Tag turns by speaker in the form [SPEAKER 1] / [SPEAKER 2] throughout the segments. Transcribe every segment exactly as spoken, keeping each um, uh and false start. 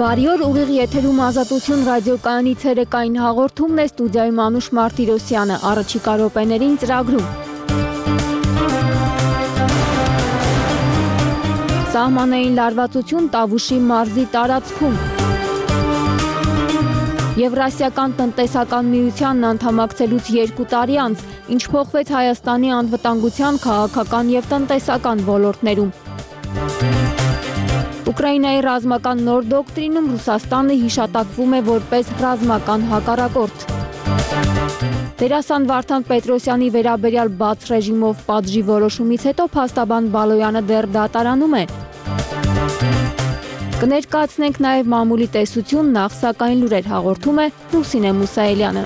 [SPEAKER 1] Բարի օր, ուղիղ եթերում Ազատություն ռադիոկայանի ցերեկային հաղորդումն է, ստուդիայում Անուշ Մարտիրոսյանը, առաջիկա րոպեներին ծրագրում։ Սահմանային լարվածություն Տավուշի մարզի տարածքում։ Եվրասիական տնտեսական միությանն անդամակցելուց երկու տարի անց, ինչ փոխվեց Հայաստանի անվտանգության, քաղաքական և տնտեսական ոլորտներում։ Ուկրաինայի ռազմական նոր դոկտրինում Ռուսաստանը հիշատակվում է որպես ռազմական հակառակորդ։ Դերասան Վարդան Պետրոսյանի վերաբերյալ բաց ռեժիմով պատժի որոշումից հետո փաստաբան Բալոյանը դեռ դատարանում է։ Կներկայացնենք նաև մամուլի տեսություն, նախ սակայն լուրեր հաղորդում է Լուսինե Մուսայելյանը։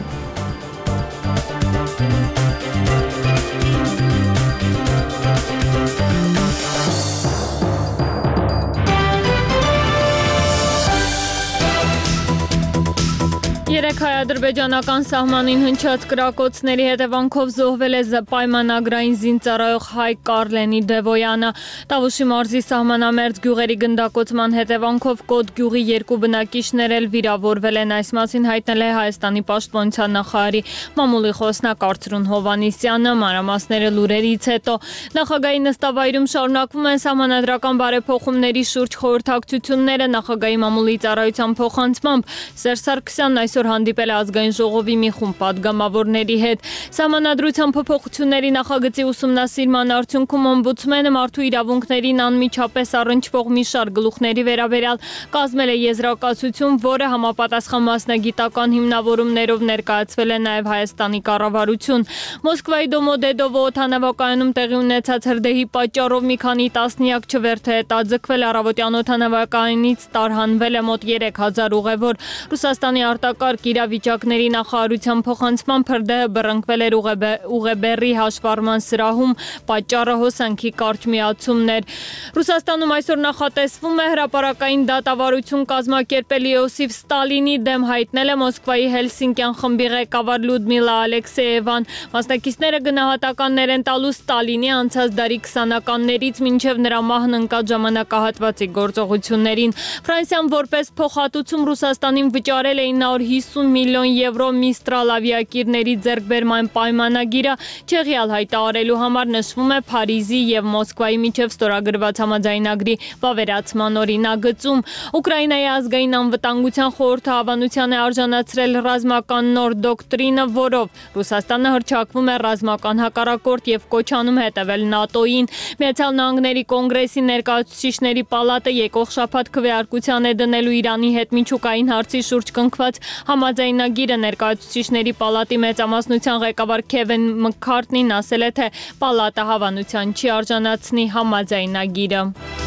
[SPEAKER 1] Երեք հայ-ադրբեջանական սահմանին հնչած կրակոցների հետևանքով զոհվել է պայմանագրային զինծառայող հայ Կարլենի Դևոյանը։ Տավուշի մարզի սահմանամերձ գյուղերի գնդակոծման հետևանքով Կոտ գյուղի երկու բնակիչներ էլ վիրավորվել են, այս մասին հայտնել է Հայաստանի պաշտպանության նախարարի մամուլի խոսնակ Արծրուն Հովհաննիսյանը, մանրամասները լուրերից հետո։ Նախագահի նստավայրում շարունակվում են սահմանադրական բարեփոխումների շուրջ խորհրդակցությունները, նախագահի մամուլի ծառայության փոխանցմամբ Սերժ Սարգսյանն այսօր հանդիպել է ազգային ժողովի մի խումբ պատգամավորների հետ։ Սահմանադրության փոփոխությունների նախագծի ուսումնասիրման արդյունքում օմբուդսմենը մարդու իրավունքներին անմիջապես առնչվող մի շարք գլուխների վերաբերյալ կազմել է եզրակացություն, որը համապատասխան մասնագիտական հիմնավորումներով ներկայացվել է նաև Հայաստանի կառավարություն։ Մոսկվայի Դոմոդեդովո օդանավակայանում տեղի ունեցած հրդեհի պատճառով մի քանի տասնյակ չվերթ է հետաձգվել, առավոտյան օդանավակայանից տարհանվել է մոտ երեք հազար ուղևոր։ Ռուսաստանի արտակարգ իրավիճակների նախարարության փոխանցմամբ հրդեհը բռնկվել էր ուղեբեռի հաշվառման սրահում, պատճառը հոսանքի կարճ միացումն էր։ Ռուսաստանում այսօր նախատեսվում է հրապարակային դատավարություն կազմակերպել Իոսիֆ Ստալինի դեմ, հայտնել է Մոսկվայի Հելսինկյան խմբի ղեկավար Լյուդմիլա Ալեքսեևան։ Մասնակիցները գնահատականներ են տալու Ստալինի անցած դարի քսանականներից մինչև նրա մահն ընկած ժամանակահատվածի գործողություններին։ Ֆրանսիան որպես փոխհատուցում Ռուսաստանին վճարել է ինը հարյուր հիսուն միլիոն եվրո Միստրալ ավիակիրների ձեռքբերման պայմանագիրը Չեխիալ հայտարարելու համար, նշվում է Փարիզի և Մոսկվայի միջև ստորագրված համաձայնագրի վավերացման օրինագծում։ Ուկրաինայի ազգային անվտանգության խորհուրդը հավանության է արժանացրել ռազմական նոր դոկտրինը, որով Ռուսաստանը հռչակվում է ռազմական հակառակորդ և կոչ անում հետևել ՆԱՏՕ-ին։ Միացյալ Նահանգների կոնգրեսի ներկայացուցիչների պալատը եկող շաբաթ քվեարկության է դնելու Իրանի հետ միջուկային հարցի շուրջ կնքված համաձայնագիրը։ Ներկայացուցիչների պալատի մեծամասնության ղեկավար Քևին Մքքարթնին ասել է, թե պալատը հավանության չի արժանացնի համաձայնագիրը։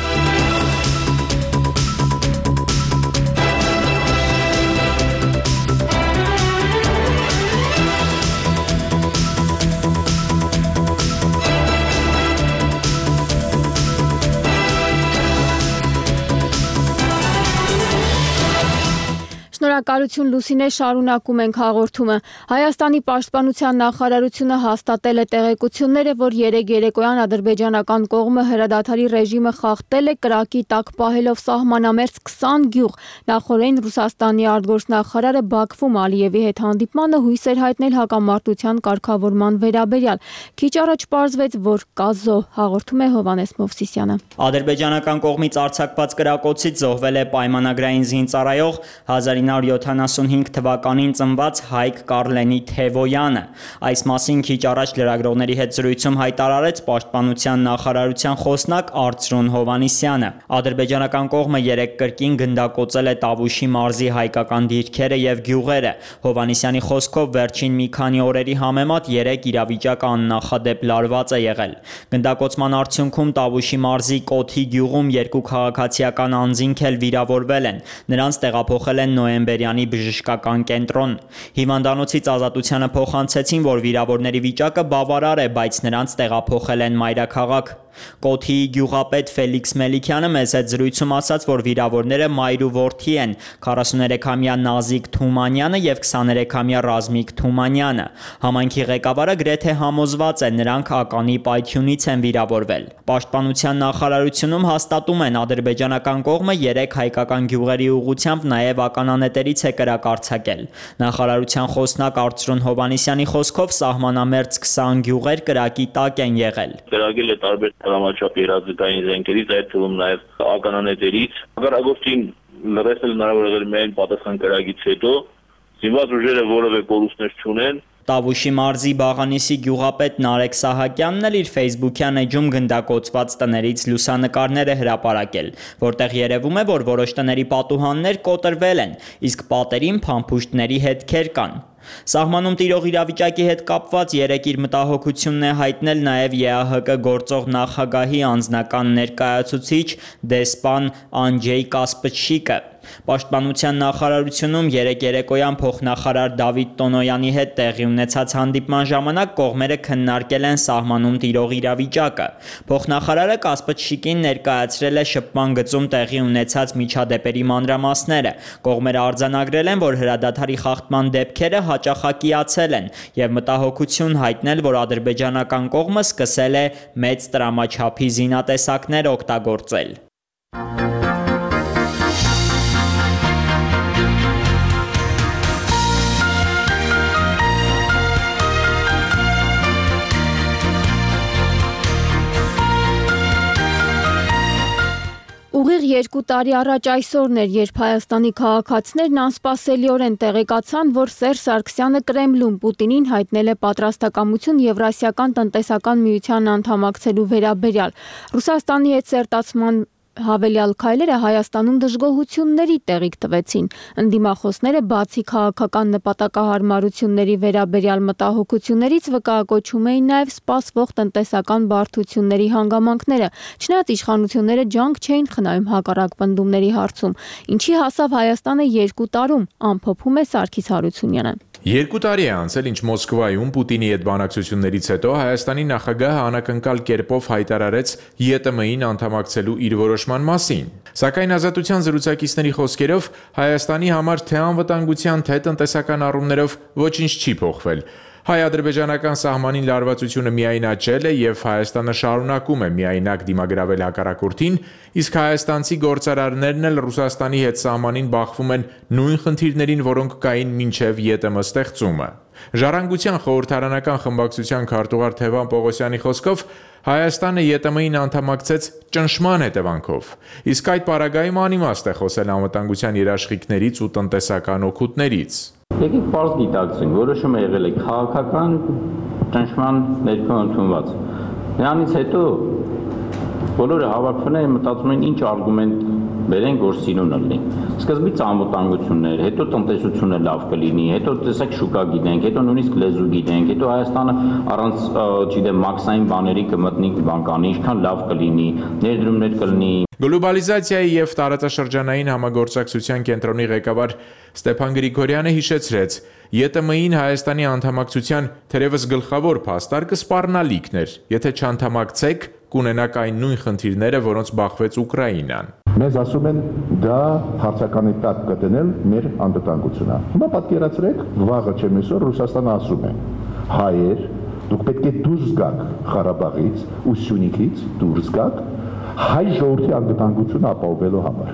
[SPEAKER 1] Շնորհակալություն Լուսինե, շարունակում ենք հաղորդումը։ Հայաստանի պաշտպանության նախարարությունը հաստատել է տեղեկությունները, որ երեկ երեկոյան ադրբեջանական կողմը հրադադարի ռեժիմը խախտել է, կրակի տակ պահելով սահմանամերձ քսան գյուղ։ Նախորդին Ռուսաստանի արտգործնախարարը Բաքվում Ալիևի հետ հանդիպմանը հույս էր հայտնել հակամարտության կարգավորման վերաբերյալ։ Քիչ առաջ պարզվեց, որ կա զոհ, հաղորդում է Հովհաննես Մովսիսյանը։
[SPEAKER 2] Ադրբեջանական կողմից արձակված կրակոցից զոհվել է պայմանագրային զինծառայող հազար ինը հարյուր յոթանասունհինգ թվականին ծնված Հայկ Կարլենի Դևոյանը։ Այս մասին քիչ առաջ լրագրողների հետ զրույցում հայտարարեց պաշտպանության նախարարության խոսնակ Արծրուն Հովհաննիսյանը։ Ադրբեջանական կողմը երեկ կրկին գնդակոծել է Տավուշի մարզի հայկական դիրքերը և գյուղերը։ Հովհաննիսյանի խոսքով վերջին մի քանի օրերի համեմատ երեկ իրավիճակը աննախադեպ լարված է եղել։ Գնդակոծման արդյունքում Տավուշի մարզի Կոթի գյուղում երկու քաղաքացիական անձինք էլ վիրավորվել են։ Նրանց տեղափոխել են Նոյեմբերյանի բժշկական կենտրոն։ Հիվանդանոցից Ազատությանը փոխանցեցին, որ վիրավորների վիճակը բավարար է, բայց նրանց տեղափոխել են մայրաքաղաք։ Կոթիի գյուղապետ Ֆելիքս Մելիքյանը մեծ հետ զրույցում ասաց, որ վիրավորները մայր ու որդի են՝ քառասուներեքամյա Նազիկ Թումանյանը եւ քսաներեքամյա Ռազմիկ Թումանյանը։ Համայնքի ղեկավարը գրեթե համոզված է, նրանք ականի պայթյունից են վիրավորվել։ Պաշտպանության նախարարությունում հաստատում են, ադրբեջանական կողմը երեք հայկական գյուղերի ուղղությամբ նաև ականանետերից է կրակ արձակել։ Նախարարության խոսնակ Արծրուն Հովհաննիսյանի խոսքով սահմանամերձ քսան գյուղեր կրակի տակ են եղել։
[SPEAKER 3] Կրակել է տարբեր տրամաչափի երազգային զենքերից, այդ թվում նաև ականանետերից։ Հակառակորդին լրացնել հնարավոր եղել միայն պատասխան կրակից հետո, զինված ուժերը որևէ կորուստներ չունեն։
[SPEAKER 2] Տավուշի մարզի Բաղանիսի գյուղապետ Նարեկ Սահակյանն էլ իր ֆեյսբուքյան էջում գնդակոծված տներից լուսանկարներ է հրապարակել, որտեղ երևում է, որ որոշ տների պատուհաններ կոտրվել են, իսկ պատերին փամփուշտների հետքեր կան։ Սահմանում տիրող իրավիճակի հետ կապված երեք իր մտահոգությունն է հայտնել նաև Է Ա Հ Կ գործող նախագահի անձնական ներկայացուցիչ դեսպան Անջեյ Կասպչիկը։ Պաշտպանության նախարարությունում երեկ երեկոյան փոխնախարար Դավիթ Տոնոյանի հետ տեղի ունեցած հանդիպման ժամանակ կողմերը քննարկել են սահմանում տիրող իրավիճակը։ Փոխնախարարը Կասպչիկին ներկայացրել է շփման գծում տեղի ունեցած միջադեպերի մանրամասները։ Կողմերը արձանագրել են, որ հրադադարի խախտման դեպքերը հաճախակիացել են եւ մտահոգություն հայտնել, որ ադրբեջանական կողմը սկսել է մեծ տրամաչափի զինատեսակներ օգտագործել։
[SPEAKER 1] Ուղիղ երկու տարի առաջ այսօրն էր, երբ Հայաստանի քաղաքացիներն անսպասելիորեն տեղեկացան, որ Սերժ Սարգսյանը Կրեմլում Պուտինին հայտնել է պատրաստակամություն Եվրասիական տնտեսական միության անդամակցելու վերաբերյալ։ Ռուսաստանի հետ սերտացման հավելյալ քայլերը Հայաստանում դժգոհությունների տեղիք տվեցին։ Ընդդիմախոսները բացի քաղաքական նպատակահարմարությունների վերաբերյալ մտահոգություններից վկայակոչում էին նաև սպասվող տնտեսական բարդությունների հանգամանքները, չնայած իշխանությունները ջանք չէին խնայում հակառակ պնդումների հարցում, ինչի հասավ Հայաստանը երկու տարում, ամփոփում է Սարգիս Հարությունյանը։
[SPEAKER 4] Երկու տարի է անցել, ինչ Մոսկվայում Պուտինի հետ բանակցություններից հետո Հայաստանի նախագահը անակնկալ կերպով հայտարարեց Ե Տ Մ Ին անդամակցելու իր որոշման մասին։ Սակայն Ազատության զրուցակիցների խոսքերով Հայաստանի համար թե անվտանգության, թե տնտեսական առումներով ոչինչ չի փոխվել։ Հայ-ադրբեջանական սահմանին լարվածությունը միայն աճել է եւ Հայաստանը շարունակում է միայնակ դիմագրավել հակառակորդին, իսկ հայաստանցի գործարարներն էլ Ռուսաստանի հետ սահմանին բախվում են նույն խնդիրներին, որոնք կային մինչև Ե Տ Մ ստեղծումը։ Ժառանգության խորհրդարանական խմբակցության քարտուղար Թևան Պողոսյանի խոսքով Հայաստանը Ե Տ Մ Ին անդամակցեց ճնշման հետևանքով, իսկ այդ պարագայում անիմաստ է խոսել անվտանգության երաշխիքներից ու տնտեսական օգուտներից։
[SPEAKER 5] Եկեք պարզ գիտակցենք, որոշումը եղել է քաղաքական ճնշման ներքո ընդունված։ Նրանից հետո բոլորը հավաքվում են, մտածում են ինչ արգումենտ բերենք, որ սիրուն լինի։ Սկզբից անվտանգություններ, հետո տնտեսությունը լավ կլինի, հետո տեսեք շուկա գիտենք, հետո նույնիսկ լեզու գիտենք, հետո Հայաստանը առանց, չգիտեմ, մաքսային բաների կմտնի բանկանի, ինչքան լավ կլինի, ներդրումներ կլինի։
[SPEAKER 4] Գլոբալիզացիայի եւ տարածաշրջանային համագործակցության կենտրոնի ղեկավար Ստեփան Գրիգորյանը հիշեցրեց, Ե Տ Մ Ին Հայաստանի անդամակցության թերևս գլխավոր փաստարկը սպառնալիքն էր, եթե չանդամակցեք, կունենաք այն նույն խնդիրները, որոնց բախվեց Ուկրաինան։
[SPEAKER 6] Մեզ ասում են դա հարցականի տակ կտնել մեր անվտանգությունը։ Հիմա պատկերացրեք, վաղը չեմ այսօր Ռուսաստանը ասում է. հայեր, դուք պետք է դուրս գաք Ղարաբաղից ու Սյունիքից, դուրս գաք հայ ժողովրդի անվտանգությունը ապահովելու համար։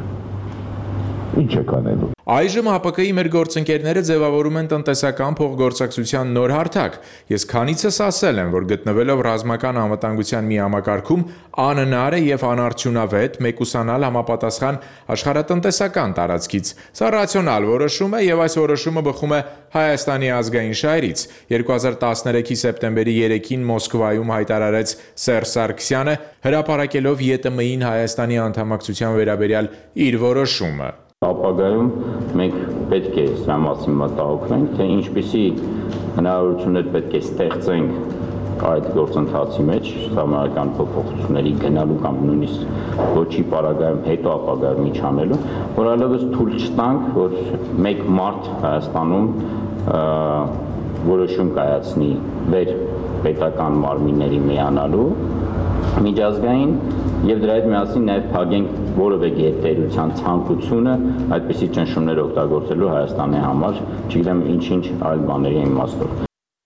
[SPEAKER 6] Ինչ եք անելու։
[SPEAKER 4] Այժմ Հ Պ Կ-ի մեր գործընկերները ձևավորում են տնտեսական փոխգործակցության նոր հարթակ։ Ես քանիցս ասել եմ, որ գտնվելով ռազմական անվտանգության մի համակարգում անհնար է եւ անարդյունավետ մեկուսանալ համապատասխան աշխարհատնտեսական տարածքից։ Սա ռացիոնալ որոշում է եւ այս որոշումը բխում է Հայաստանի ազգային շահերից։ երկու հազար տասներեքի սեպտեմբերի երեքին Մոսկվայում հայտարարեց Սերժ Սարգսյանը, հրապարակելով Ե Տ Մ Ին Հայաստանի անդամակցության վերաբերյալ իր որոշումը։
[SPEAKER 5] Ապագայում մենք պետք է սրա մասին մտահոգվենք, թե ինչպիսի հնարավորություններ պետք է ստեղծենք այդ գործընթացի մեջ, համարական փոփոխությունների գնալու կամ նույնիսկ ոչի պարագայում հետո ապագայում ինչ անելու, որ այլևս թույլ չտանք, որ մեկ մարդ Հայաստանում որոշում կայացնի վեր պետական մարմինների միանալու միջազգային եւ դրա հետ միասին նաեւ փակենք որևէ գերտերության ցանկությունը այդպիսի ճնշումներ օգտագործելու Հայաստանի համար, չգիտեմ ինչ-ինչ այլ բաների իմաստով։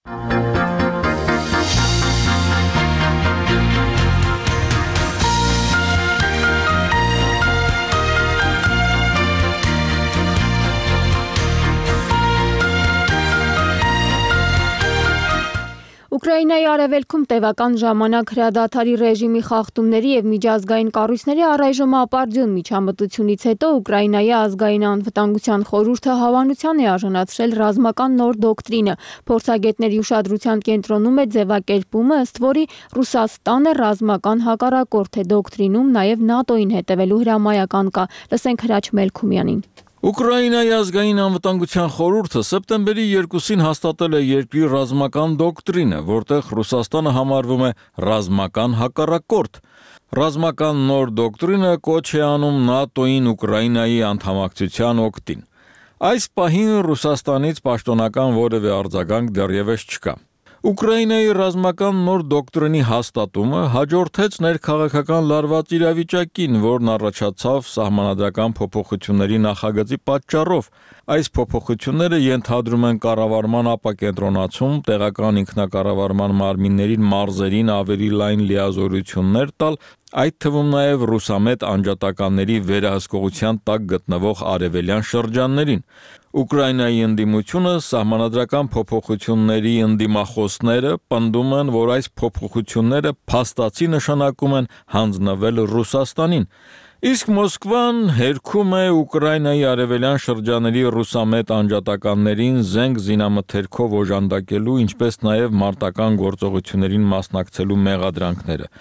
[SPEAKER 1] Ուկրաինայի արևելքում տևական ժամանակ հրադադարի ռեժիմի խախտումների եւ միջազգային կառույցների առայժմ ապարդյուն միջամտությունից հետո Ուկրաինայի ազգային անվտանգության խորհուրդը հավանության է արժանացրել ռազմական նոր դոկտրինը։ Փորձագետների ուշադրության կենտրոնում է ձևակերպումը, ըստ որի Ռուսաստանը ռազմական հակառակորդ է դոկտրինում, նաեւ ՆԱՏՕ-ին հետևելու հրամայական կա։ Լսենք Հրաչ Մելքումյանին։
[SPEAKER 7] Ուկրաինայի ազգային անվտանգության խորհուրդը սեպտեմբերի երկուսին հաստատել է երկրի ռազմական դոկտրինը, որտեղ Ռուսաստանը համարվում է ռազմական հակառակորդ։ Ռազմական նոր դոկտրինը կոչ է անում ՆԱՏՕ-ին Ուկրաինայի անդամակցության օգտին։ Այս պահին Ռուսաստանից պաշտոնական որևէ արձագանք դեռևս չկա։ Ուկրաինայի ռազմական նոր դոկտրինի հաստատումը հաջորդեց ներքաղաքական լարված իրավիճակին, որն առաջացավ սահմանադրական փոփոխությունների նախագծի պատճառով։ Այս փոփոխությունները ենթադրում են կառավարման ապակենտրոնացում, տեղական ինքնակառավարման մարմիններին մարզերին ավելի լայն լիազորություններ տալ, այդ թվում նաև ռուսամետ անջատականների վերահսկողության տակ գտնվող արևելյան շրջաններին։ Ուկրաինայի ընդդիմությունը սահմանադրական փոփոխությունների ընդդիմախոսները պնդում են, որ այս փոփոխությունները փաստացի նշանակում են հանձնվել Ռուսաստանին։ Իսկ Մոսկվան հերքում է Ուկրաինայի արևելյան շրջանների ռուսամետ անջատականներին զենք զինամթերքով օժանդակելու, ինչպես նաև մարտական գործողություններին մասնակցելու մեղադրանքները։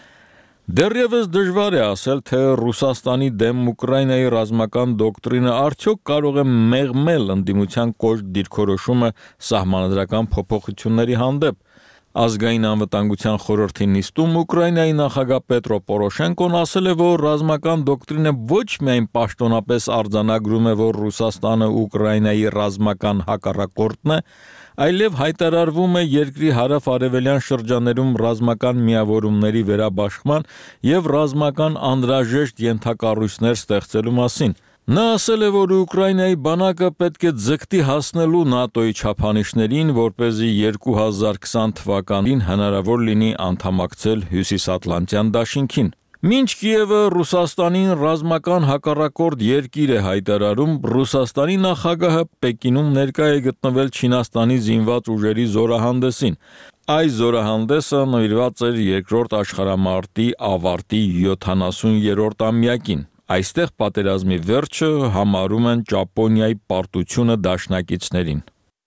[SPEAKER 7] Դեռևս դժվար է ասել, թե Ռուսաստանի դեմ Ուկրաինայի ռազմական դոկտրինը արդյոք կարող է մեղմել ընդդիմության կոշտ դիրքորոշումը սահմանադրական փոփոխությունների հանդեպ։ Ազգային անվտանգության խորհրդի նիստում Ուկրաինայի նախագահ Պետրո Պորոշենկոն ասել է, որ ռազմական դոկտրինը ոչ միայն պաշտոնապես արձանագրում է, որ Ռուսաստանը Ուկրաինայի ռազմական հակառակորդն է, այլև հայտարարվում է երկրի հարավ-արևելյան շրջաներում ռազմական միավորումների վերաբաշխման եւ ռազմական անհրաժեշտ ենթակառույցներ ստեղծելու մասին։ Նա ասել է, որ Ուկրաինայի բանակը պետք է ձգտի հասնելու ՆԱՏՕ-ի չափանիշներին, որպեսզի երկու հազար քսան թվականին հնարավոր լինի անդամակցել Հյուսիսատլանտյան դաշինքին։ Մինչ Կիևը Ռուսաստանին ռազմական հակառակորդ երկիր է հայտարարում, Ռուսաստանի նախագահը Պեկինում ներկա է գտնվել Չինաստանի զինված ուժերի զորահանդեսին։ Այս զորահանդեսը նվիրված էր երկրորդ աշխարհամարտի ավարտի յոթանասուներորդ ամյակին։ Այստեղ պատերազմի վերջը համարում են Ճապոնիայի պարտությունը դաշնակիցներին։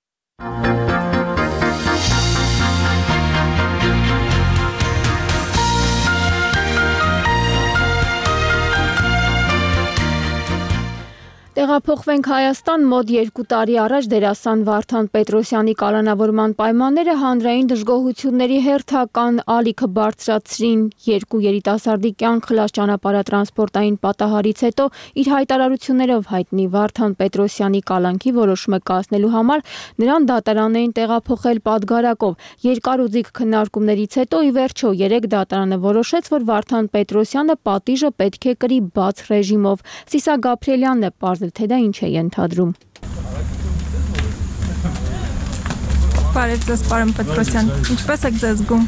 [SPEAKER 1] Տեղափոխվենք Հայաստան, մոտ երկու տարի առաջ դերասան Վարդան Պետրոսյանի կալանավորման պայմանները հանրային դժգոհությունների հերթական ալիքը բարձրացրին։ Երկու երիտասարդի կյանք խլած ճանապարհատրանսպորտային պատահարից հետո իր հայտարարություններով հայտնի Վարդան Պետրոսյանի կալանքի որոշումը կայացնելու համար նրան դատարան էին տեղափոխել Պատգարակով։ Երկար ու ձիգ քննարկումներից հետո ի վերջո երեք դատարանը որոշեց, որ Վարդան Պետրոսյանը պատիժը պետք է կրի բաց ռեժիմով։ Սիսա Գաբրիելյանն է պարզել, թե դա ինչ է ենթադրում։
[SPEAKER 8] Բարև ձեզ, պարոն Պետրոսյան, ինչպես եք ձեզ զգում։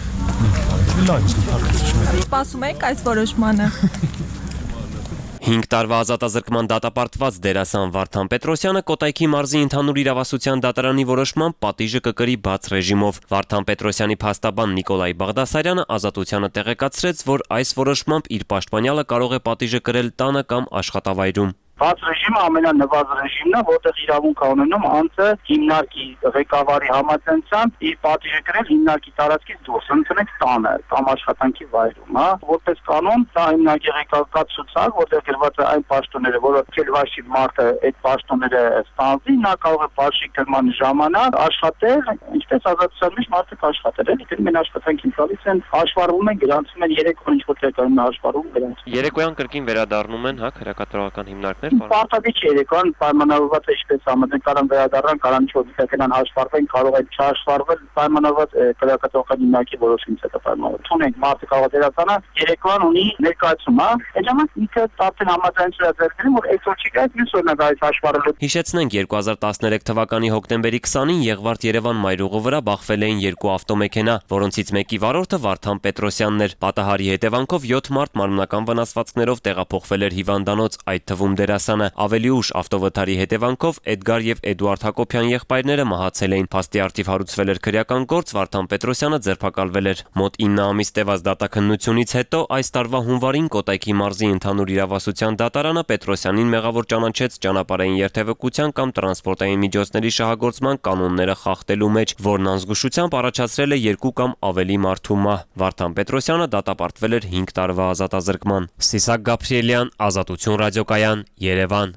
[SPEAKER 8] Սպասում եք այս որոշմանը։
[SPEAKER 9] հինգ տարվա ազատազրկման դատապարտված դերասան Վարդան Պետրոսյանը Կոտայքի մարզի ընդհանուր իրավասության դատարանի որոշմամբ պատիժը կկրի բաց ռեժիմով։ Վարդան Պետրոսյանի փաստաբան Նիկոլայ Բաղդասարյանը ազատությանը տեղեկացրեց, որ այս որոշմամբ իր պաշտպանյալը կարող է պատիժը կրել տանը կամ աշխատավայրում։
[SPEAKER 10] Բաց ռեժիմը ամենանվազ ռեժիմն է, որտեղ իրավունք ունենում անձը հիմնարկի ղեկավարի համաձայնությամբ իր պատիժը կրել հիմնարկի տարածքից դուրս, ընդունեք տանը կամ աշխատանքի վայրում, հա, որպես կանոն, սա հիմնարկի ղեկավարի ցուցակ, որտեղ գրված է այն պաշտոնները, որը քելվաշի մարդը այդ պաշտոնները ստանձի, նա կարող է բաշխի կրման ժամանակ աշխատել, ինչպես ազատության մեջ մարդը կաշխատել, էլի դեռ մեն աշխատանքին գալիս են, հաշվառվում են, գրանցում են երեք օր ինչ-որ տեղում հաշվառվում գրանցում։
[SPEAKER 9] Երեկոյան կրկին վերադառնում են, հա, քրեակատարողական հիմնարկ
[SPEAKER 10] Պարտադիր չէ երեկոյան պայմանավորված է ինչպես համաձայն կարան վերադառնան, կարան չօդիկական հաշվառվեն, կարող է չհաշվառվել պայմանավորված քրեակատողական հիմնարկի որոշումից հետո պայմանավոր։ Թունենք մարդը կարող է դերասանը երեկոյան ունի ներկայացում, հա։ Այդ ժամանակ ինքը տապտեն համաձայնություն է ձեռքին, որ այսօր չի գայ, մյուս օրն է գայ հաշվառելու։
[SPEAKER 9] Հիշեցնենք երկու հազար տասներեք թվականի հոկտեմբերի քսանին Եղվարդ-Երևան մայրուղու վրա բախվել էին երկու ավտոմեքենա, որոնցից մեկի վարորդը Վարդան Պետրոսյանն էր։ Պատահարի հետևանքով յոթ մարդ մարմնական վնասվածքներով տեղափոխվել էր հիվանդանոց, այդ թվում դերասանը։ Ավելի ուշ ավտովթարի հետևանքով Էդգար եւ Էդուարդ Հակոբյան եղբայրները մահացել էին։ Փաստի առթիվ հարուցվել էր քրեական գործ, Վարդան Պետրոսյանը ձերբակալվել էր։ Մոտ ինը ամիս տևած դատաքննությունից հետո այս տարվա հունվարին Կոտայքի մարզի ընդհանուր իրավասության դատարանը Պետրոսյանին մեղավոր ճանաչեց ճանապարհային երթևեկության կամ տրանսպորտային միջոցների շահագործման կանոնները խախտելու մեջ, որն անզգուշությամբ առաջացրել է երկու կամ ավելի մարդու մահ։ Վարդան Պետրոսյանը դատապարտվել էր հինգ տարվա ազատազրկման։ Սիսակ Գաբրիելյան, Ազատություն ռադիոկայան, Երևան։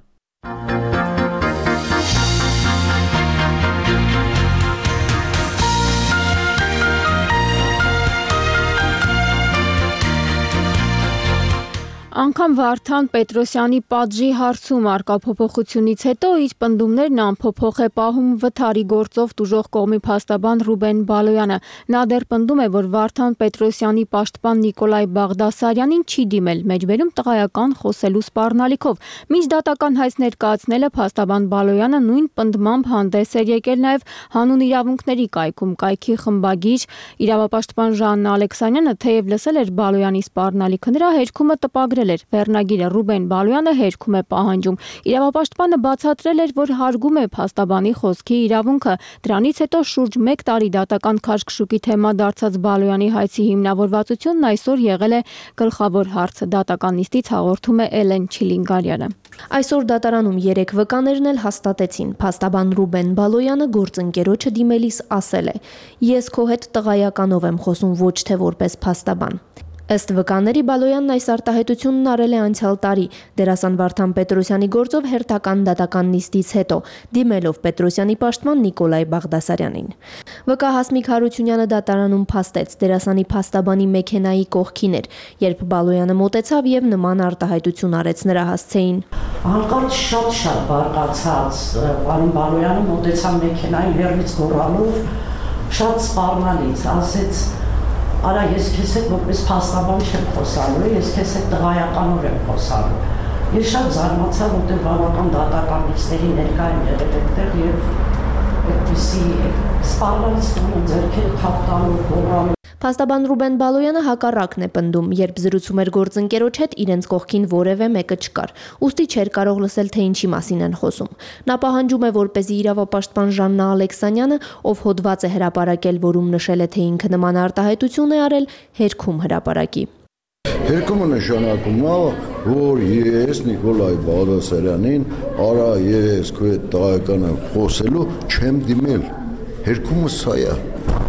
[SPEAKER 1] Անգամ Վարդան Պետրոսյանի պատժի հարցում արկա փոփոխությունից հետո իր պնդումներն անփոփոխ է պահում վթարի գործով տուժող կողմի փաստաբան Ռուբեն Բալոյանը։ Նա դեռ պնդում է, որ Վարդան Պետրոսյանի պաշտպան Նիկոլայ Բաղդասարյանին չի դիմել մեջբերում տղայական խոսելու սպառնալիքով։ Մինչ դատական հայց ներկայացնելը փաստաբան Բալոյանը նույն պնդմամբ հանդես էր եկել նաև հանուն իրավունքների կայքում կայքի խմբագիր իրավապաշտպան Ժաննա Ալեքսանյանը, թեև լսել էր Բալոյանի սպառնալիքը, նրա հերքումը տպագրել էր վերնագիրը Ռուբեն Բալոյանը հերքում է պահանջում։ Իրավապաշտպանը բացատրել էր, որ հարգում է փաստաբանի խոսքի իրավունքը։ Դրանից հետո շուրջ մեկ տարի դատական քաշքշուկի թեմա դարձած Բալոյանի հայցի հիմնավորվածությունն այսօր եղել է գլխավոր հարցը։ Դատական նիստից հաղորդում է Էլեն Չիլինգարյանը։
[SPEAKER 11] Այսօր դատարանում երեք վկաներն էլ հաստատեցին։ Փաստաբան Ռուբեն Բալոյանը գործընկերոջը դիմելիս ասել է. «Ես քո հետ տղայականով եմ խոսում, ոչ թե որպես փաստաբան»։ Ըստ վկաների Բալոյանն այս արտահայտությունն արել է անցյալ տարի դերասան Վարդան Պետրոսյանի գործով հերթական դատական նիստից հետո, դիմելով Պետրոսյանի պաշտպան Նիկոլայ Բաղդասարյանին։ Վկա Հասմիկ Հարությունյանը դատարանում փաստեց դերասանի փաստաբանի մեքենայի կողքին էր, երբ Բալոյանը մոտեցավ եւ նման արտահայտություն արեց նրա հասցեին։
[SPEAKER 12] Հանկարծ շատ-շատ բարկացած պարոն Բալոյանը մոտեցավ մեքենային հեռվից գոռալով, շատ սպառնալից, ասեց. Արա ես քեզ հետ որպես փաստաբան չեմ խոսալու, ես քեզ հետ տղայականով եմ խոսալու։ Ես շատ զարմացա, որտեղ բավական դատական նիստերի ներկա եմ եղել այդտեղ եւ այդպիսի սպառնալից տոնը ձեռքերը թափտալով գոռալով։
[SPEAKER 11] Փաստաբան Ռուբեն Բալոյանը հակառակն է պնդում, երբ զրուցում էր գործընկերոջ հետ, իրենց կողքին որևէ մեկը չկար։ Ուստի չէր կարող լսել, թե ինչի մասին են խոսում։ Նա պահանջում է, որպեսզի իրավապաշտպան Ժաննա Ալեքսանյանը, ով հոդված է հրապարակել, որում նշել է, թե ինքը նման արտահայտություն է արել, հերքում հրապարակի։
[SPEAKER 13] Հերկումը նշանակում է, որ ես Նիկոլայ Բաղդասարյանին, արա ես քո հետ տղայական եմ խոսելու, չեմ դիմել։ Հերկումը սա է։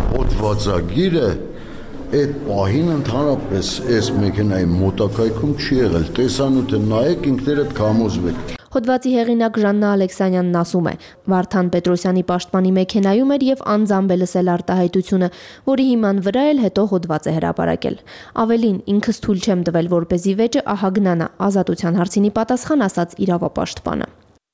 [SPEAKER 13] Հոդվածագիրը այդ պահին ընդհանրապես այս մեքենայի մոտակայքում չի եղել։ Տեսանյութը նայեք, ինքներդ կհամոզվեք։
[SPEAKER 11] Հոդվածի հեղինակ Ժաննա Ալեքսանյանն ասում է. Վարդան Պետրոսյանի պաշտպանի մեքենայում էր եւ անձամբ է լսել արտահայտությունը, որի հիման վրա էլ հետո հոդված է հրապարակել։ Ավելին, ինքս թույլ չեմ տվել, որպեսզի վեճը ահագնանա, Ազատության հարցինի պատասխան ասաց իրավապաշտպանը։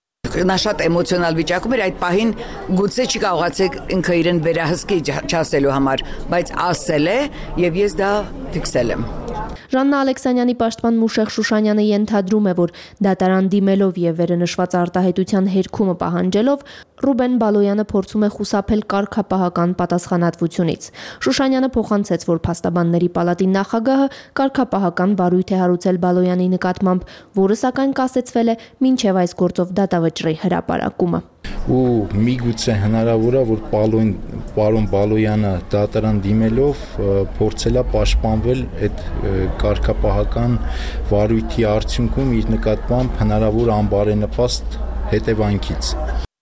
[SPEAKER 14] Նա շատ էմոցիոնալ վիճակում էր, այդ պահին գուցե չի կարողացեք ինքը իրեն վերահսկի չասելու համար, բայց ասել է եւ ես դա ֆիքսել եմ։
[SPEAKER 11] Ժաննա Ալեքսանյանի պաշտպան Մուշեղ Շուշանյանը ենթադրում է, որ դատարան դիմելով եւ վերնշված արտահայտության հերքումը պահանջելով Ռուբեն Բալոյանը փորձում է խուսափել կարգապահական պատասխանատվությունից։ Շուշանյանը փոխանցեց, որ փաստաբանների պալատի նախագահը կարգապահական վարույթ է հարուցել Բալոյանի նկատմամբ, որը սակայն կասեցվել է մինչև այս գործով դատավճռի հրապարակումը։
[SPEAKER 15] Ու միգուցե հնարավոր է, որ պարոն պարոն Բալոյանը դատարան դիմելով փորձել է պաշտպանվել այդ կարգապահական վարույթի արդյունքում իր նկատմամբ հնարավոր անբարենպաստ հետևանքից։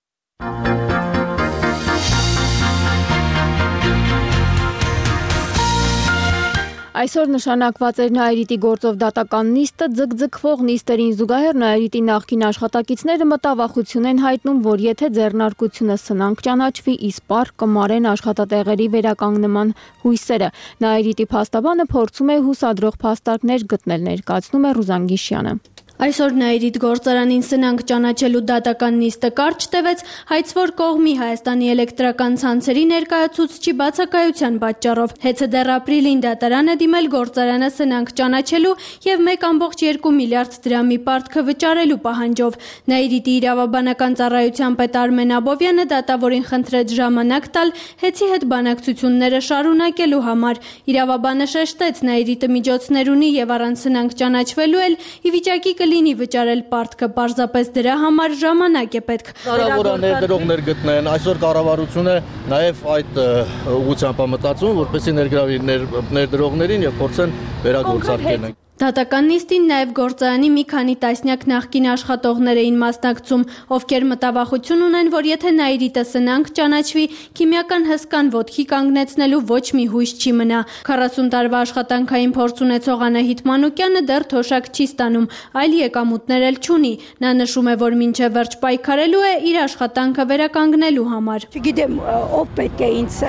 [SPEAKER 1] Այսօր նշանակված էր Նաիրիտի գործով դատական նիստը, ձգձգվող նիստերին զուգահեռ Նաիրիտի նախկին աշխատակիցները մտավախություն են հայտնում, որ եթե ձեռնարկությունը սնանկ ճանաչվի, իսպառ կմարեն աշխատատեղերի վերականգնման հույսերը։ Նաիրիտի փաստաբանը փորձում է հուսադրող փաստարկներ գտնել, ներկայացնում է Ռուզան Գիշյանը։
[SPEAKER 16] Այսօր Նաիրիդ գործարանին սնանկ ճանաչելու դատական նիստը կարճ տևեց հայցվոր կողմի Հայաստանի էլեկտրական ցանցերի ներկայացուցչի բացակայության պատճառով։ Հեծը դեռ ապրիլին դատարան է դիմել գործարանը սնանկ ճանաչելու եւ մեկ կόμ երկու միլիարդ դրամի պարտքը վճարելու պահանջով։ Նաիրիդի իրավաբանական ծառայության պետ Արմեն Աբովյանը դատավորին խնդրեց ժամանակ տալ հեծի հետ բանակցությունները շարունակելու համար։ Իրավաբանը շեշտեց Նաիրիդը միջոցներ ունի եւ առանց սնանկ ճանաչվելու էլ ի վիճակի լինի վճարել պարտքը, պարզապես դրա համար ժամանակ է պետք։
[SPEAKER 17] Հնարավոր է ներդրողներ գտնեն, այսօր կառավարությունը նաև այդ ուղղությամբ է մտածում, որպեսզի ներգրավի ներդրողներին եւ փորձեն վերագործարկել։
[SPEAKER 16] Դատական նիստին նաև գործարանի մի քանի տասնյակ նախկին աշխատողներ էին մասնակցում, ովքեր մտավախություն ունեն, որ եթե Նաիրիտը սնանկ ճանաչվի, քիմիական հսկան ոտքի կանգնեցնելու ոչ մի հույս չի մնա։ քառասուն տարվա աշխատանքային փորձ ունեցող Անահիտ Մանուկյանը դեռ թոշակ չի ստանում, այլ եկամուտներ էլ չունի։ Նա նշում է, որ մինչև վերջ պայքարելու է իր աշխատանքը վերականգնելու համար։
[SPEAKER 18] Չգիտեմ, ով պետք է ինձ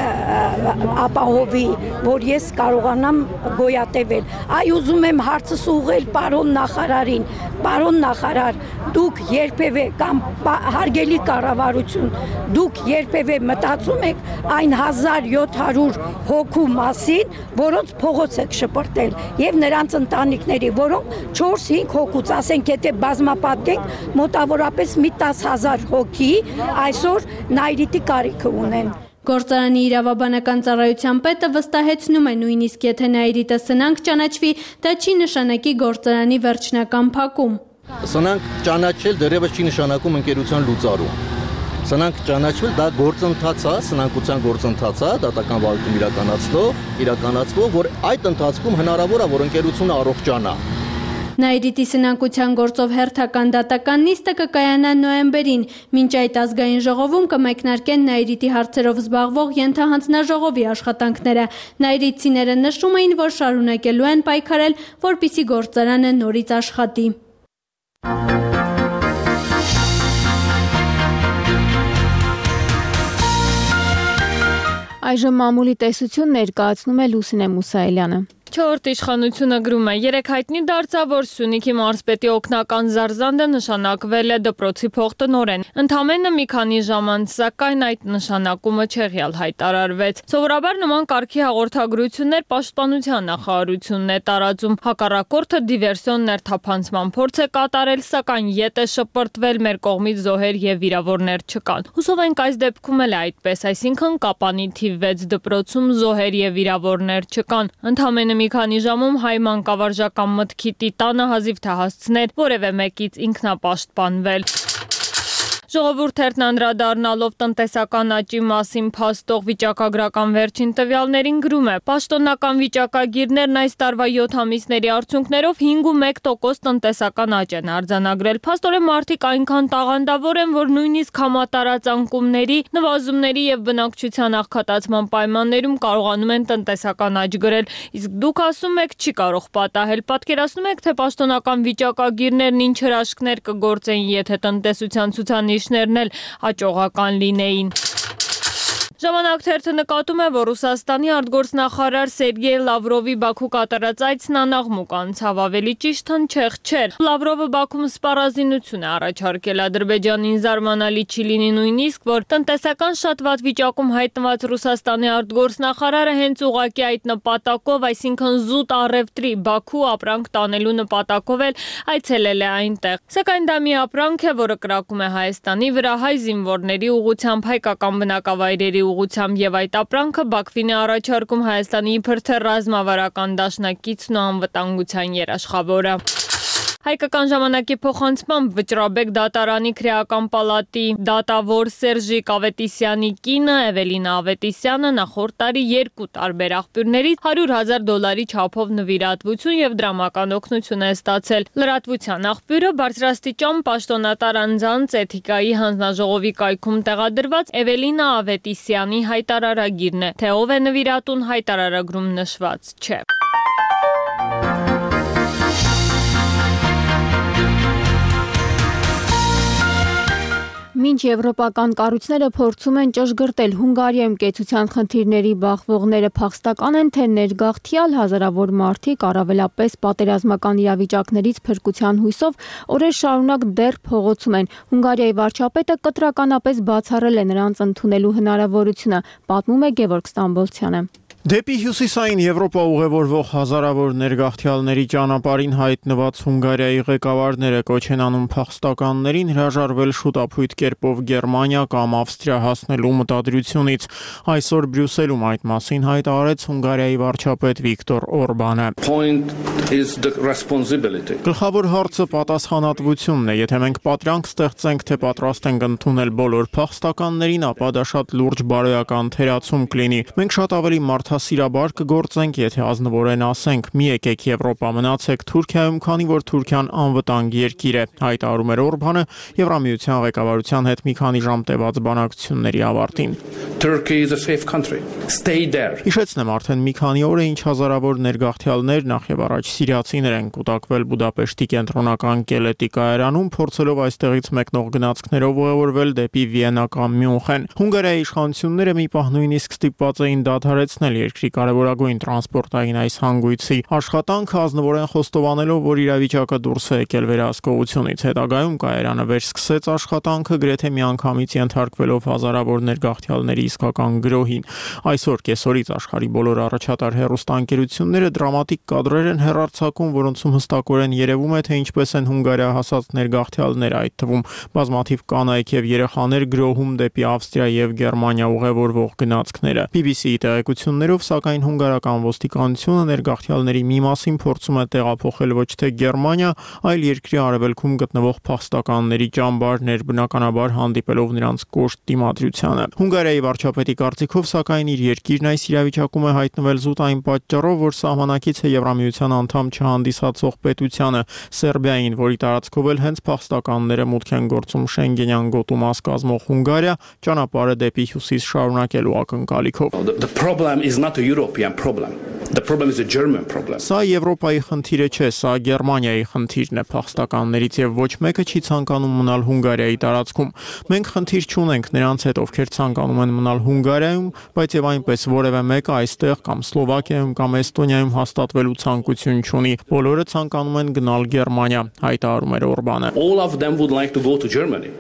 [SPEAKER 18] ապահովի, որ ես կարողանամ գոյատևել։ Այ ուզում եմ հարցս ուղղել պարոն նախարարին, պարոն նախարար, դուք երբևէ կամ հարգելի կառավարություն, դուք երբևէ մտածում եք այն հազար յոթ հարյուր հոգու մասին, որոնց փողոց եք շպրտել, եւ նրանց ընտանիքների, որոնք չորս-հինգ հոգուց, ասենք եթե բազմապատկենք, մոտավորապես մի տասը հազար հոգի այսօր Նաիրիտի կարիքը ունեն։
[SPEAKER 16] Գործարանի իրավաբանական ծառայության պետը վստահեցնում է նույնիսկ եթե Նաիրիտը սնանկ ճանաչվի, դա չի նշանակի գործարանի վերջնական փակում։
[SPEAKER 17] Սնանկ ճանաչել դեռևս չի նշանակում ընկերության լուծարում։ Սնանկ ճանաչվել դա գործընթաց է, սնանկության գործընթաց է, դատական վարույթում իրականացնող, իրականացվող, որ այդ ընթացքում հնարավոր է, որ ընկերությունը առողջանա։
[SPEAKER 16] Նաիրիտի սնանկության գործով հերթական դատական նիստը կկայանա նոյեմբերին, մինչ այդ ազգային ժողովում կմեկնարկեն Նաիրիտի հարցերով զբաղվող ենթահանձնաժողովի աշխատանքները։ Նաիրիտցիները նշում էին, որ շարունակելու են պայքարել, որպեսզի գործարանը նորից աշխատի։
[SPEAKER 1] Այժմ մամուլի տեսություն ներկայացնում է Լուսինե Մուսայելյանը։ Չորրորդ իշխանությունը գրում է. երեք հայտնի դարձավ, որ Սյունիքի մարզպետի օգնական Զարզանդը նշանակվել է դպրոցի փոխտնօրեն։ Ընդամենը մի քանի ժամ անց, սակայն այդ նշանակումը չեղյալ հայտարարվեց։ Սովորաբար նման կարգի հաղորդագրություններ պաշտպանության նախարարությունն է տարածում։ Հակառակորդը դիվերսիոն ներթափանցման փորձ է կատարել, սակայն ետ է շպրտվել, մեր կողմից զոհեր եւ վիրավորներ չկան։ Հուսով ենք այս դեպքում էլ այդպես, այսինքն Կապանի թիվ վեց դպրոցում զոհեր եւ վիրավորներ չկան։ Ընդամենը մի քանի ժամում հայ մանկավարժական մտքի տիտանը հազիվ թե հասցներ որևէ մեկից ինքնապաշտպանվել։ Ժողովուրդն անդրադառնալով տնտեսական աճի մասին փաստող վիճակագրական վերջին տվյալներին գրում է. Պաշտոնական վիճակագիրներն այս տարվա յոթ ամիսների արդյունքներով հինգ ու մեկ տոկոս տնտեսական աճ են արձանագրել։ Փաստորեն մարդիկ այնքան տաղանդավոր են, որ նույնիսկ համատարած անկումների, նվազումների եւ բնակչության աղքատացման պայմաններում կարողանում են տնտեսական աճ գրել։ Իսկ դուք ասում եք չի կարող պատահել։ Պատկերացնում եք, թե պաշտոնական վիճակագիրներն ինչ հրաշքներ կգործեին, եթե տնտեսության ցուցանիշ Ներն էլ հաջողական լինեին։ Ժամանակ թերթը նկատում է, որ Ռուսաստանի արտգործնախարար Սերգեյ Լավրովի Բաքու կատարած այցն անաղմուկ անցավ, ավելի ճիշտ հնչեղ չէր։ Լավրովը Բաքվում սպառազինություն է առաջարկել Ադրբեջանին, զարմանալի չի լինի նույնիսկ, որ տնտեսական շատ վատ վիճակում հայտնված Ռուսաստանի արտգործնախարարը հենց ուղղակի այդ նպատակով, այսինքն զուտ առևտրի Բաքու ապրանք տանելու նպատակով էլ այցելել է այնտեղ։ Սակայն դա մի ապրանք է, որը կրակում է Հայաստանի վրա, հայ զինվորների ուղղությամբ, հայկական բնակավայրերի ուղղությամբ եւ այդ ապրանքը Բաքվին է առաջարկում Հայաստանի իբր թե ռազմավարական դաշնակիցն ու անվտանգության երաշխավորը։ Հայկական ժամանակի փոխանցմամբ Վճռաբեկ դատարանի քրեական պալատի դատավոր Սերժիկ Ավետիսյանի կինը Էվելինա Ավետիսյանը նախորդ տարի երկու տարբեր աղբյուրներից հարյուր հազար դոլարի չափով նվիրատվություն եւ դրամական օգնություն է ստացել։ Լրատվության աղբյուրը բարձրաստիճան պաշտոնատար անձանց էթիկայի հանձնաժողովի կայքում տեղադրված Էվելինա Ավետիսյանի հայտարարագիրն է, թե ով է նվիրատուն հայտարարագրում նշված չէ։ Մինչ եվրոպական կառույցները փորձում են ճշգրտել Հունգարիայում կեցության խնդիրների բախվողները փախստական են, թե ներգաղթյալ հազարավոր մարդիկ առավելապես պատերազմական իրավիճակներից փրկության հույսով օրեր շարունակ դեռ փողոցում են։ Հունգարիայի վարչապետը կտրականապես բացառել է նրանց ընդունելու հնարավորությունը, պատմում է Գևորգ Ստամբոլցյանը։
[SPEAKER 19] Դեպի հյուսիսային Եվրոպա ուղևորվող հազարավոր ներգաղթյալների ճանապարհին հայտնված Հունգարիայի ղեկավարները կոչ են անում փախստականներին հրաժարվել շուտապույտ կերպով Գերմանիա կամ Ավստրիա հասնելու մտադրությունից։ Այսօր Բրյուսելում այդ մասին հայտարարեց Հունգարիայի վարչապետ Վիկտոր Օրբանը։ Գլխավոր հարցը պատասխանատվությունն է։ Եթե մենք պատրանք ստեղծենք, թե պատրաստ ենք ընդունել բոլոր փախստականներին, ապա դա շատ լուրջ բարոյական թերացում կլինի։ Մենք շատ ավելի մարդասիրաբար կգործենք, եթե ազնվորեն ասենք՝ մի եկեք Եվրոպա, մնացեք Թուրքիայում, քանի որ Թուրքիան անվտանգ երկիր է, հայտարարում էր Օրբանը Եվրամիության ղեկավարության հետ մի քանի ժամ տևած բանակցությունների ավարտին։ Հիշեցնեմ, արդեն մի քանի օր է ինչ հազարավոր ներգաղթյալներ, նախևառաջ սիրիացիներ են կուտակվել Բուդապեշտի կենտրոնական Կելետի կայարանում, փորձելով այստեղից մեկնող գնացքներով ուղևորվել դեպի Վիեննա կամ Մյունխեն։ Հունգարիայի իշխանությունները մի պահ նույնիսկ ստիպված էին դադարեցնել երկրի կարևորագույն տրանսպորտային այս հանգույցի աշխատանքը, ազնվորեն խոստովանելով, որ իրավիճակը դուրս է եկել վերահսկողությունից։ Հետագայում կայարանը վերսկսեց աշխատանքը, գրեթե միանգամից ենթարկվելով հազարավոր ներգաղթյալների իսկական գրոհին։ Այսօր կեսօրից աշխարհի բոլոր առաջատար հեռուստաընկերությունները դրամատիկ կադրեր են հեռարձակում, որոնցում հստակորեն երևում է, թե ինչպես են Հունգարիա հասած ներգաղթյալները, այդ թվում բազմաթիվ կանայք եւ երեխաներ գրոհում դեպի Ավստրիա եւ Գերմանիա ուղևորվող գնացքները։ բի բի սի-ի տեղեկություններով, սակայն հունգարական ոստիկանությունը ներգաղթյալների մի մասին փորձում է տեղափոխել ոչ թե Գերմանիա, այլ երկրի արևելքում գտնվող փախստականների ճամբարներ, բնականաբար հանդիպելով նրանց կոշտ դիմադրությանը։ Հունգարիայի վարչապետի կարծիքով, սակայն իր երկիրն այս իրավիճակում է հայտնվել զուտ այն պատճառով, որ սահմանակից է Եվրամիության անդամ չհանդիսացող պետությանը Սերբիային, որի տարածքով էլ հենց փախստականները մուտք են գործում Շենգենյան գոտու մաս կազմող Հունգարիա, ճանապարհը դեպի հյուսիս շարունակելու ակնկալիքով։
[SPEAKER 20] The problem is not a European problem. The problem is a German problem.
[SPEAKER 19] Սա Եվրոպայի խնդիրը չէ, սա Գերմանիայի խնդիրն է փախստականներից եւ ոչ մեկը չի ցանկանում մնալ Հունգարիայի տարածքում։ Մենք խնդիր չունենք նրանց հետ, ովքեր ցանկանում են մնալ Հունգարիայում, բայց եւ այնպես որևէ մեկը այստեղ կամ Սլովակիայում կամ Էստոնիայում հաստատվելու ցանկություն չունի։ Բոլորը ցանկանում են գնալ Գերմանիա, հայտարարում էր Օրբանը։
[SPEAKER 20] All of them would like to go to Germany.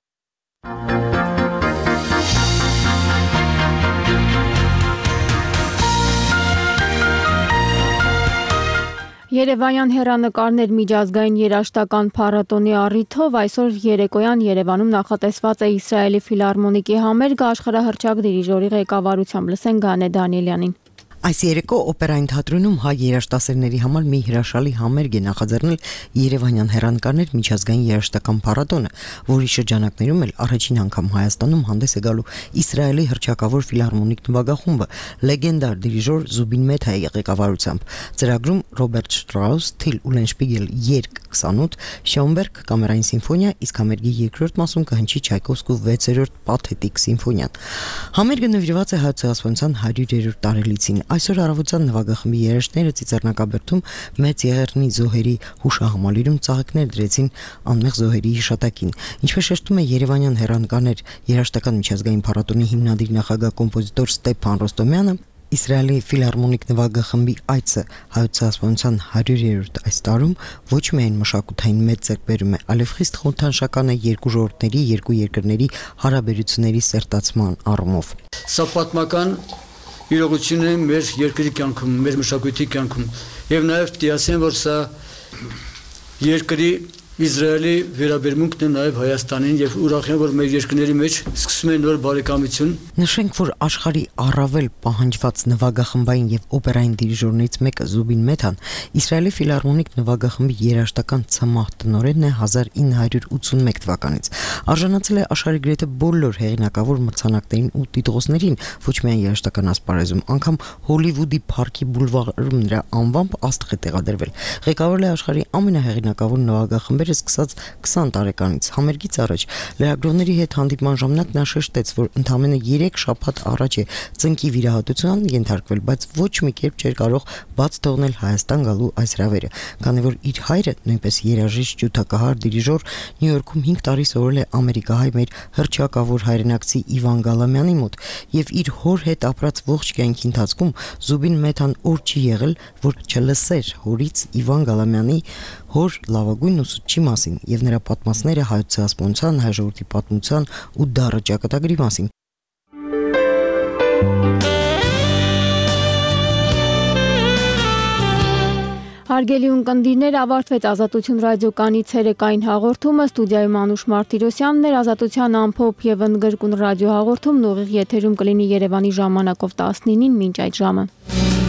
[SPEAKER 1] Երևանյան հեռանկարներ միջազգային երաժշտական փառատոնի առիթով այսօր երեկոյան Երևանում նախատեսված է Իսրայելի ֆիլհարմոնիկի համերգը աշխարհահռչակ դիրիժորի ղեկավարությամբ։ Լսենք Գանե Դանիելյանին։
[SPEAKER 21] Այս երեկո օպերային թատրոնում հայ երաժշտասերների համար մի հրաշալի համերգ է նախաձեռնել Երևանյան հեռանկարներ միջազգային երաժշտական փառատոնը, որի շրջանակներում էլ առաջին անգամ Հայաստանում հանդես է գալու Իսրայելի հռչակավոր ֆիլհարմոնիկ նվագախումբը լեգենդար դիրիժոր Զուբին Մեթայի ղեկավարությամբ։ Ծրագրում Ռոբերտ Շտրաուս, Թիլ Ուլենշպիգել երգ քսանութ, Շոենբերգ կամերային սիմֆոնիա, իսկ համերգի երկրորդ մասում կհնչի Չայկովսկու վեցերորդ պաթետիկ սիմֆոնիան։ Համերգը նվիրված է հայցասպանության հարյուրերորդ տարելիցին։ Այսօր առավոտյան նվագախմբի երաժիշտները Ծիծեռնակաբերդում մեծ եղեռնի զոհերի հուշահամալիրում ծաղիկներ դրեցին անմեղ զոհերի հիշատակին։ Ինչպես շեշտում է Երևանյան հեռանկարներ երաժշտական միջազգային փառատոնի հիմնադիր նախագահ կոմպոզիտոր Ստեփան Ռոստոմյանը, Իսրայելի ֆիլհարմոնիկ նվագախմբի այցը հայցասպանության հարյուրերորդ այս տարում ոչ միայն մշակութային մեծ ձեռքբերում է, այլև խիստ խորհրդանշական է երկու ժողովուրդների, երկու երկրների հարաբերությունների սերտացման առումով։
[SPEAKER 22] Սա պատմական իրողություն է մեր երկրի կյանքում, մեր մշակույթի կյանքում, եւ նաեւ դիասեն, որ սա երկրի Իսրայելի վերաբերմունքն է նաև Հայաստանին եւ ուրախ եմ, որ մեր երկրների մեջ սկսում է նոր բարեկամություն։
[SPEAKER 21] Նշենք, որ աշխարհի առավել պահանջված նվագախմբային եւ օպերային դիրիժորներից մեկը Զուբին Մեթան Իսրայելի ֆիլհարմոնիկ նվագախմբի երաժշտական ցմահ տնօրենն է հազար ինը հարյուր ութսունմեկ թվականից։ Արժանացել է աշխարհի գրեթե բոլոր հեղինակավոր մրցանակներին ու տիտղոսներին, ոչ միայն երաժշտական ասպարեզում, անգամ Հոլիվուդի Փարքի բուլվարում նրա անվամբ աստղ է տեղադրվել։ Ղեկավարել է աշխարհի ամենահեղինակավոր նվագախմբերը սկսած քսան տարեկանից։ Համերգից առաջ լրագրողների հետ հանդիպման ժամանակ նա շեշտեց, որ ընդամենը երեք շաբաթ առաջ է ծնկի վիրահատության ենթարկվել, բայց ոչ մի կերպ չէր կարող բաց թողնել Հայաստան գալու այս հրավերը, քանի որ իր հայրը, նույնպես երաժիշտ, ջութակահար, դիրիժոր, Նյու Յորքում հինգ տարի սովորել է է ամերիկահայ մեր հռչակավոր հայրենակցի Իվան Գալամյանի մոտ եւ իր հոր հետ ապրած ողջ կյանքի ընթացքում Զուբին մեթան օր չի եղել, որ չլսեր հորից Իվան Գալամյանի հոր լավագույն ուսուցչի մասին եւ նրա պատմածները հայոց ցեղասպանության, հայ ժողովրդի պատմության ու դառը ճակատագրի մասին։
[SPEAKER 1] Հարգելի ունկնդիրներ, ավարտվեց Ազատություն ռադիոկանի ցերեկային հաղորդումը, ստուդիայում Անուշ Մարտիրոսյանն էր, Ազատության ամփոփ եւ ընդգրկուն ռադիոհաղորդումն ուղիղ եթերում կլինի Երևանի ժամանակով տասնինին, մինչ այդ ժամը։